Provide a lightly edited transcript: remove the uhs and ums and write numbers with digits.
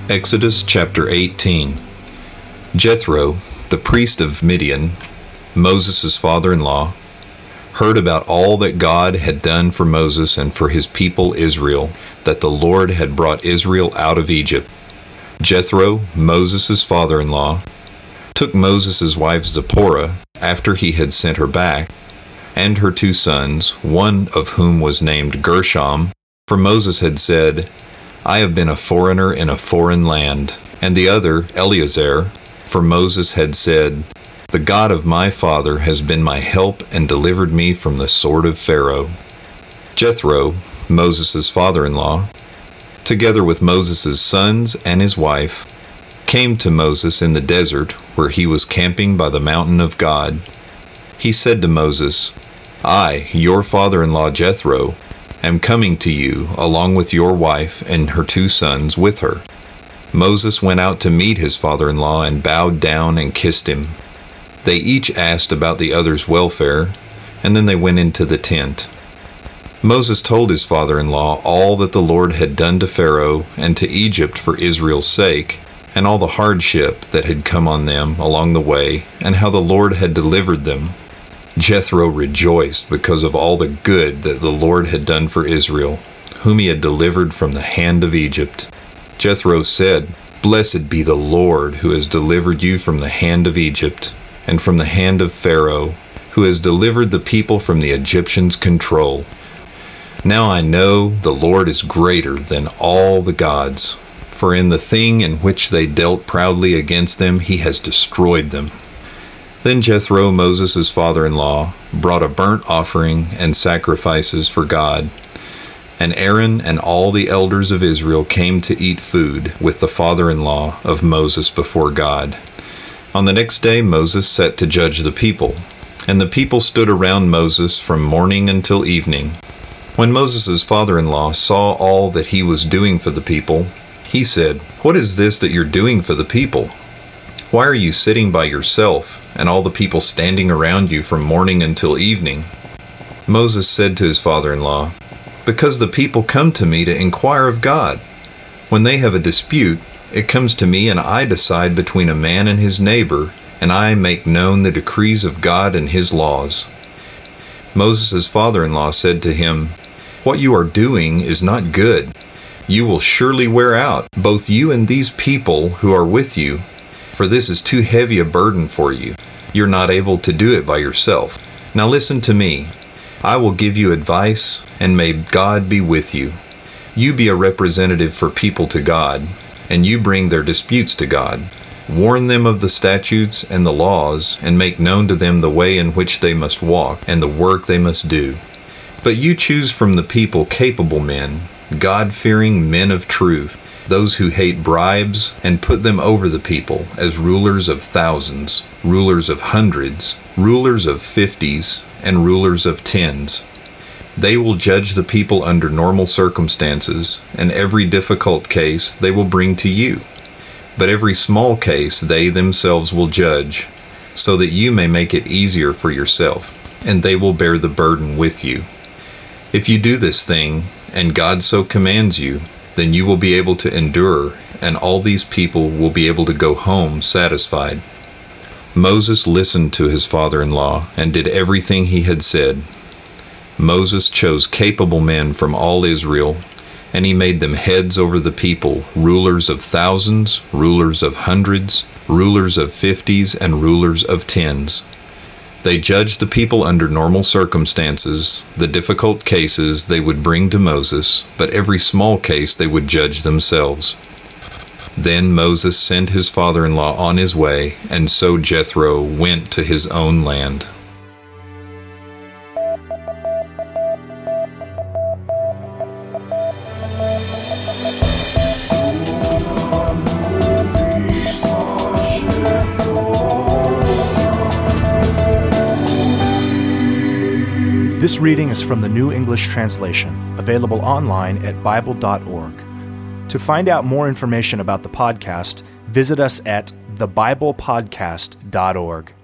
Exodus chapter 18. Jethro, the priest of Midian, Moses' father-in-law, heard about all that God had done for Moses and for his people Israel, that the Lord had brought Israel out of Egypt. Jethro, Moses' father-in-law, took Moses' wife Zipporah, after he had sent her back, and her 2 sons, one of whom was named Gershom, for Moses had said, I have been a foreigner in a foreign land, and the other, Eleazar, for Moses had said, The God of my father has been my help and delivered me from the sword of Pharaoh. Jethro, Moses' father-in-law, together with Moses' sons and his wife, came to Moses in the desert where he was camping by the mountain of God. He said to Moses, I, your father-in-law Jethro, am coming to you along with your wife and her 2 sons with her. Moses went out to meet his father-in-law and bowed down and kissed him. They each asked about the other's welfare, and then they went into the tent. Moses told his father-in-law all that the Lord had done to Pharaoh and to Egypt for Israel's sake, and all the hardship that had come on them along the way, and how the Lord had delivered them. Jethro rejoiced because of all the good that the Lord had done for Israel, whom he had delivered from the hand of Egypt. Jethro said, Blessed be the Lord who has delivered you from the hand of Egypt, and from the hand of Pharaoh, who has delivered the people from the Egyptians' control. Now I know the Lord is greater than all the gods, for in the thing in which they dealt proudly against them he has destroyed them. Then Jethro, Moses' father-in-law, brought a burnt offering and sacrifices for God. And Aaron and all the elders of Israel came to eat food with the father-in-law of Moses before God. On the next day Moses set to judge the people, and the people stood around Moses from morning until evening. When Moses' father-in-law saw all that he was doing for the people, he said, What is this that you're doing for the people? Why are you sitting by yourself, and all the people standing around you from morning until evening? Moses said to his father-in-law, Because the people come to me to inquire of God. When they have a dispute, it comes to me, and I decide between a man and his neighbor, and I make known the decrees of God and his laws. Moses' father-in-law said to him, What you are doing is not good. You will surely wear out, both you and these people who are with you, for this is too heavy a burden for you. You're not able to do it by yourself. Now listen to me. I will give you advice, and may God be with you. You be a representative for people to God, and you bring their disputes to God. Warn them of the statutes and the laws, and make known to them the way in which they must walk, and the work they must do. But you choose from the people capable men, God-fearing men of truth, those who hate bribes, and put them over the people as rulers of thousands, rulers of hundreds, rulers of 50s, and rulers of 10s. They will judge the people under normal circumstances, and every difficult case they will bring to you. But every small case they themselves will judge, so that you may make it easier for yourself, and they will bear the burden with you. If you do this thing, and God so commands you, then you will be able to endure, and all these people will be able to go home satisfied. Moses listened to his father-in-law and did everything he had said. Moses chose capable men from all Israel, and he made them heads over the people, rulers of thousands, rulers of hundreds, rulers of 50s, and rulers of 10s. They judged the people under normal circumstances. The difficult cases they would bring to Moses, but every small case they would judge themselves. Then Moses sent his father-in-law on his way, and so Jethro went to his own land. This reading is from the New English Translation, available online at Bible.org. To find out more information about the podcast, visit us at thebiblepodcast.org.